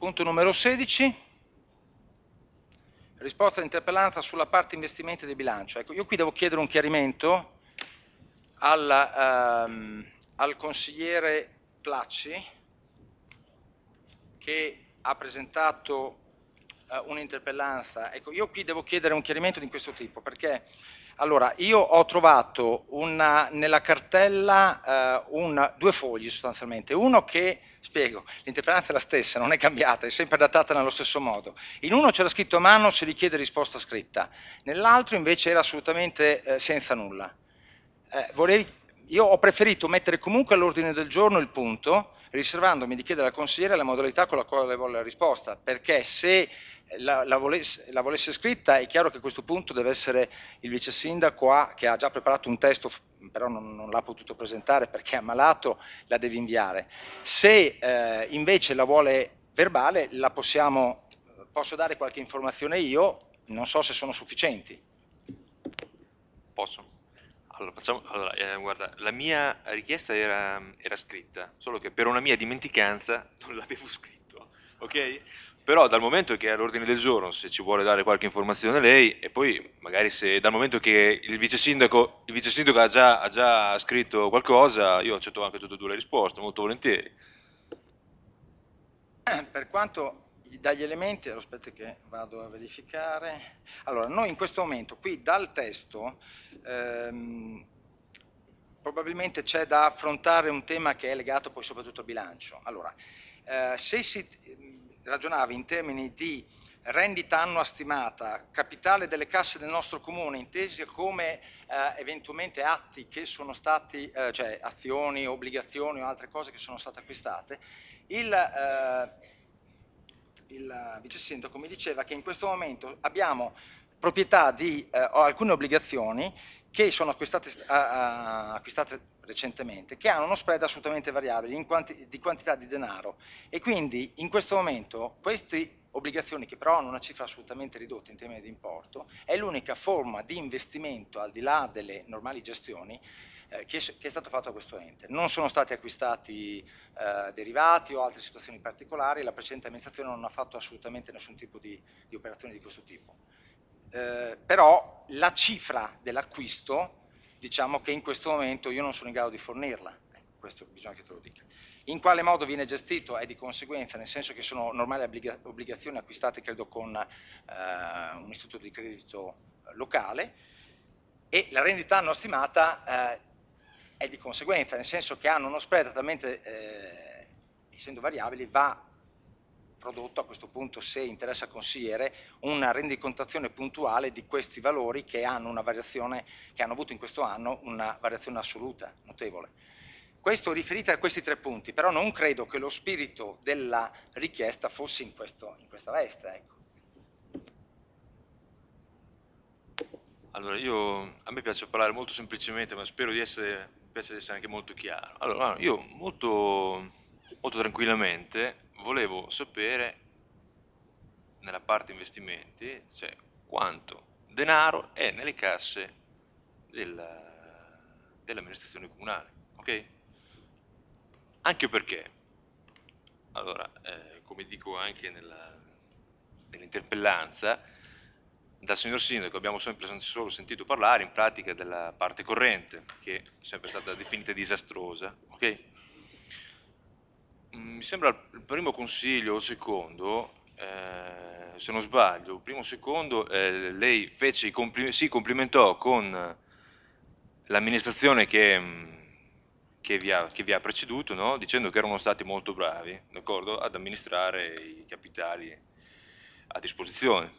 Punto numero 16. Risposta all'interpellanza sulla parte investimenti del bilancio. Ecco, io qui devo chiedere un chiarimento al consigliere Placci, che ha presentato un'interpellanza. Ecco, io qui devo chiedere un chiarimento di questo tipo, perché allora io ho trovato nella cartella due fogli sostanzialmente, uno che, spiego, l'interpellanza è la stessa, non è cambiata, è sempre datata nello stesso modo. In uno c'era scritto a mano si richiede risposta scritta, nell'altro invece era assolutamente senza nulla. Io ho preferito mettere comunque all'ordine del giorno il punto, riservandomi di chiedere al consigliere la modalità con la quale vuole la risposta, perché se la volesse scritta è chiaro che a questo punto deve essere il vice sindaco che ha già preparato un testo, però non l'ha potuto presentare perché è ammalato, la deve inviare. Se invece la vuole verbale, posso dare qualche informazione io, non so se sono sufficienti. Posso? Allora, guarda, la mia richiesta era scritta, solo che per una mia dimenticanza non l'avevo scritto, ok? Però dal momento che è all'ordine del giorno, se ci vuole dare qualche informazione lei, e poi magari se dal momento che il vice sindaco ha già scritto qualcosa, io accetto anche tutte e due le risposte, molto volentieri. Per quanto dagli elementi, aspetta che vado a verificare. Allora, noi in questo momento qui dal testo probabilmente c'è da affrontare un tema che è legato poi soprattutto al bilancio. Allora, se si ragionava in termini di rendita annua stimata, capitale delle casse del nostro comune, intesi come eventualmente atti che sono stati, cioè azioni, obbligazioni o altre cose che sono state acquistate, il vice sindaco mi diceva che in questo momento abbiamo proprietà di alcune obbligazioni che sono acquistate recentemente, che hanno uno spread assolutamente variabile di quantità di denaro e quindi in questo momento queste obbligazioni, che però hanno una cifra assolutamente ridotta in termini di importo, è l'unica forma di investimento al di là delle normali gestioni che è stato fatto a questo ente. Non sono stati acquistati derivati o altre situazioni particolari, la precedente amministrazione non ha fatto assolutamente nessun tipo di operazione di questo tipo. Però la cifra dell'acquisto, diciamo che in questo momento io non sono in grado di fornirla, questo bisogna che te lo dica. In quale modo viene gestito è di conseguenza, nel senso che sono normali obbligazioni acquistate credo con un istituto di credito locale e la rendita annua stimata è di conseguenza, nel senso che hanno uno spread talmente, essendo variabili, va prodotto a questo punto, se interessa al consigliere, una rendicontazione puntuale di questi valori che hanno una variazione, che hanno avuto in questo anno una variazione assoluta, notevole. Questo riferito a questi tre punti, però non credo che lo spirito della richiesta fosse in questa veste. Ecco. Allora, a me piace parlare molto semplicemente, ma spero piace di essere anche molto chiaro. Allora, io molto tranquillamente volevo sapere, nella parte investimenti, cioè quanto denaro è nelle casse dell'amministrazione comunale, ok? Anche perché, allora, come dico anche nell'interpellanza, dal signor Sindaco abbiamo sempre solo sentito parlare in pratica della parte corrente, che è sempre stata definita disastrosa, ok? Mi sembra il primo consiglio o il secondo, se non sbaglio, il primo o secondo, lei si complimentò con l'amministrazione che vi ha preceduto, no? Dicendo che erano stati molto bravi, d'accordo, ad amministrare i capitali a disposizione.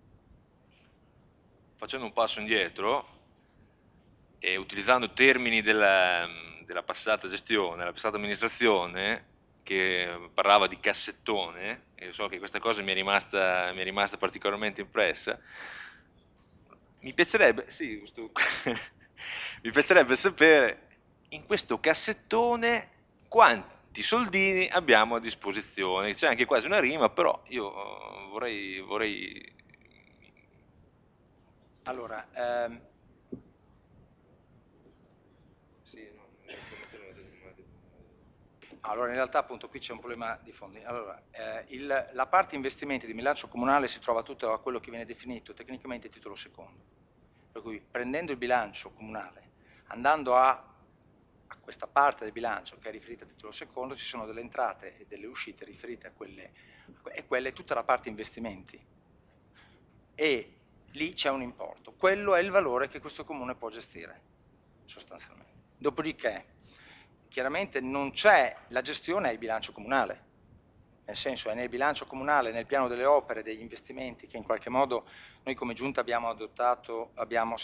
Facendo un passo indietro e utilizzando termini della passata gestione, della passata amministrazione, che parlava di cassettone, e so che questa cosa mi è rimasta particolarmente impressa, mi piacerebbe, sì, mi piacerebbe sapere in questo cassettone quanti soldini abbiamo a disposizione. C'è anche quasi una rima, però io vorrei. Allora, sì, no, Allora, in realtà appunto qui c'è un problema di fondi. Allora, la parte investimenti di bilancio comunale si trova tutta a quello che viene definito tecnicamente titolo secondo. Per cui prendendo il bilancio comunale, andando a questa parte del bilancio che è riferita a titolo secondo, ci sono delle entrate e delle uscite riferite a quelle, e quella è tutta la parte investimenti. E lì c'è un importo. Quello è il valore che questo comune può gestire, sostanzialmente. Dopodiché, chiaramente non c'è, la gestione è il bilancio comunale, nel senso è nel bilancio comunale, nel piano delle opere, degli investimenti che in qualche modo noi come giunta abbiamo adottato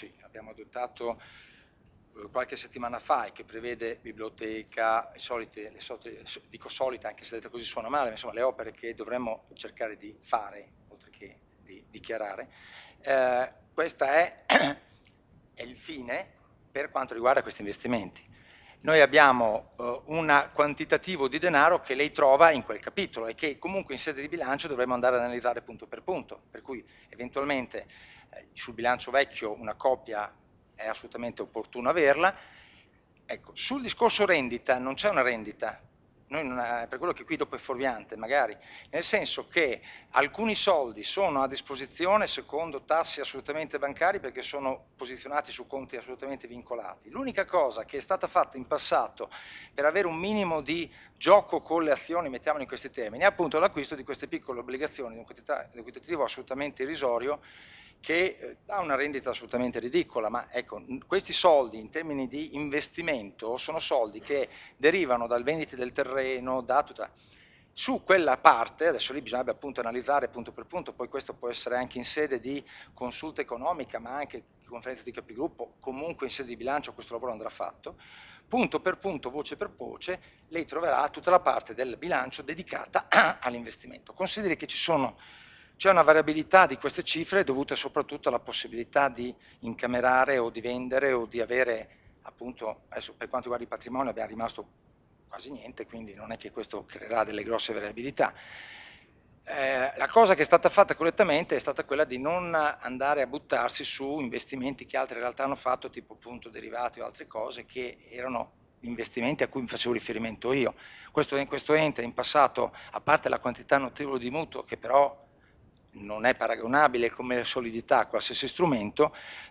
qualche settimana fa e che prevede biblioteca, dico solite anche se detta così suona male, ma insomma le opere che dovremmo cercare di fare, oltre che di dichiarare. Questo è, è il fine per quanto riguarda questi investimenti. Noi abbiamo un quantitativo di denaro che lei trova in quel capitolo e che comunque in sede di bilancio dovremo andare ad analizzare punto, per cui eventualmente sul bilancio vecchio una copia è assolutamente opportuno averla. Ecco, sul discorso rendita non c'è una rendita, per quello che qui dopo è fuorviante magari, nel senso che alcuni soldi sono a disposizione secondo tassi assolutamente bancari perché sono posizionati su conti assolutamente vincolati. L'unica cosa che è stata fatta in passato per avere un minimo di gioco con le azioni, mettiamolo in questi termini, è appunto l'acquisto di queste piccole obbligazioni di un quantitativo assolutamente irrisorio che dà una rendita assolutamente ridicola, ma ecco, questi soldi in termini di investimento sono soldi che derivano dal vendite del terreno, da tutta. Su quella parte, adesso lì bisognerebbe appunto analizzare punto per punto, poi questo può essere anche in sede di consulta economica, ma anche di conferenza di capigruppo, comunque in sede di bilancio questo lavoro andrà fatto, punto per punto, voce per voce, lei troverà tutta la parte del bilancio dedicata all'investimento. Consideri che c'è una variabilità di queste cifre dovuta soprattutto alla possibilità di incamerare o di vendere o di avere, appunto, adesso per quanto riguarda il patrimonio abbiamo rimasto quasi niente, quindi non è che questo creerà delle grosse variabilità. La cosa che è stata fatta correttamente è stata quella di non andare a buttarsi su investimenti che altre realtà hanno fatto, tipo appunto derivati o altre cose, che erano investimenti a cui mi facevo riferimento io. Questo ente in passato, a parte la quantità notevole di mutuo, che però non è paragonabile come solidità a qualsiasi strumento,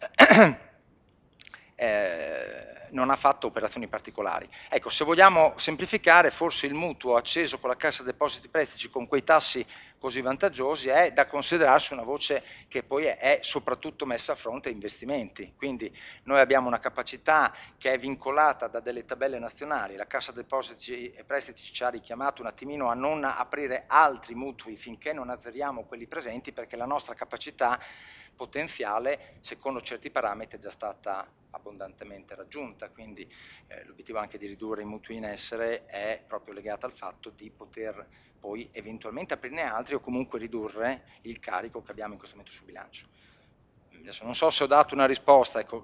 non ha fatto operazioni particolari. Ecco, se vogliamo semplificare, forse il mutuo acceso con la Cassa Depositi e Prestiti con quei tassi così vantaggiosi è da considerarsi una voce che poi è soprattutto messa a fronte a investimenti. Quindi noi abbiamo una capacità che è vincolata da delle tabelle nazionali, la Cassa Depositi e Prestiti ci ha richiamato un attimino a non aprire altri mutui finché non azzeriamo quelli presenti, perché la nostra capacità potenziale, secondo certi parametri, è già stata abbondantemente raggiunta, quindi l'obiettivo anche di ridurre i mutui in essere è proprio legato al fatto di poter poi eventualmente aprirne altri o comunque ridurre il carico che abbiamo in questo momento sul bilancio. Adesso non so se ho dato una risposta, ecco,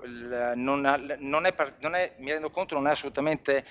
mi rendo conto non è assolutamente,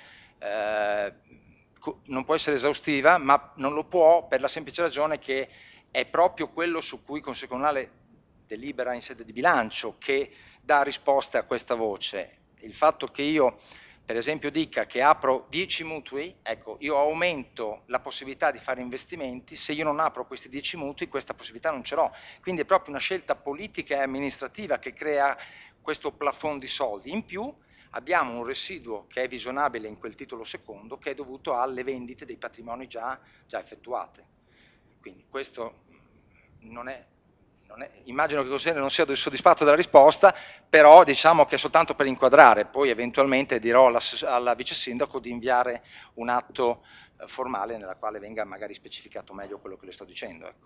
non può essere esaustiva, ma non lo può per la semplice ragione che è proprio quello su cui il Consiglio Comunale delibera in sede di bilancio che dà risposte a questa voce. Il fatto che io, per esempio, dica che apro 10 mutui, ecco, io aumento la possibilità di fare investimenti, se io non apro questi 10 mutui questa possibilità non ce l'ho. Quindi è proprio una scelta politica e amministrativa che crea questo plafond di soldi. In più abbiamo un residuo che è visionabile in quel titolo secondo che è dovuto alle vendite dei patrimoni già effettuate. Quindi questo immagino che Cosene non sia soddisfatto della risposta, però diciamo che è soltanto per inquadrare, poi eventualmente dirò alla vice sindaco di inviare un atto formale nella quale venga magari specificato meglio quello che le sto dicendo. Ecco.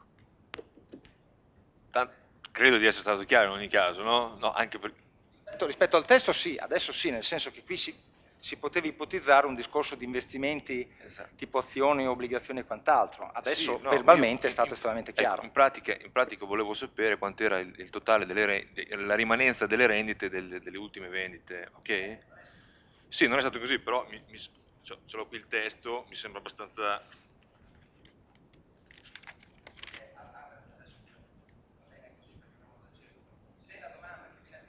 Credo di essere stato chiaro in ogni caso, no? No, anche per... Rispetto al testo sì, adesso sì, nel senso che qui si poteva ipotizzare un discorso di investimenti tipo azioni, obbligazioni e quant'altro. Adesso sì, no, verbalmente è stato estremamente chiaro. In pratica volevo sapere quanto era il totale la rimanenza delle rendite delle ultime vendite, ok? Sì, non è stato così, però ce l'ho qui il testo, mi sembra abbastanza...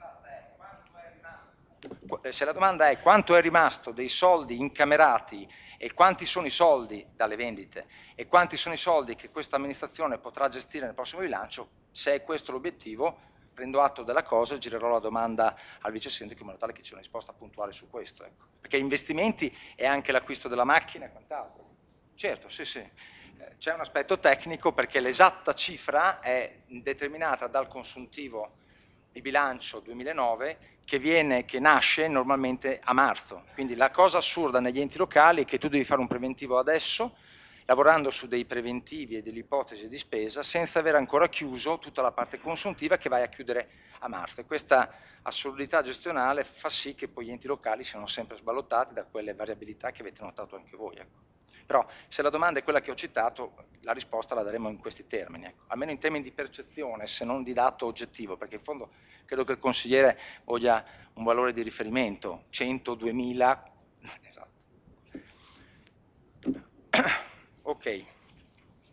Se la domanda è quanto è rimasto dei soldi incamerati e quanti sono i soldi dalle vendite e quanti sono i soldi che questa amministrazione potrà gestire nel prossimo bilancio, se è questo l'obiettivo, prendo atto della cosa e girerò la domanda al vice sindaco in modo tale che ci sia una risposta puntuale su questo. Ecco. Perché investimenti è anche l'acquisto della macchina e quant'altro. Certo, sì, sì. C'è un aspetto tecnico perché l'esatta cifra è determinata dal consuntivo di bilancio 2009 che nasce normalmente a marzo. Quindi la cosa assurda negli enti locali è che tu devi fare un preventivo adesso, lavorando su dei preventivi e delle ipotesi di spesa, senza aver ancora chiuso tutta la parte consuntiva che vai a chiudere a marzo. E questa assurdità gestionale fa sì che poi gli enti locali siano sempre sballottati da quelle variabilità che avete notato anche voi. Ecco. Però se la domanda è quella che ho citato, la risposta la daremo in questi termini, ecco. Almeno in termini di percezione, se non di dato oggettivo, perché in fondo credo che il consigliere voglia un valore di riferimento, 100, 2000, esatto. Ok.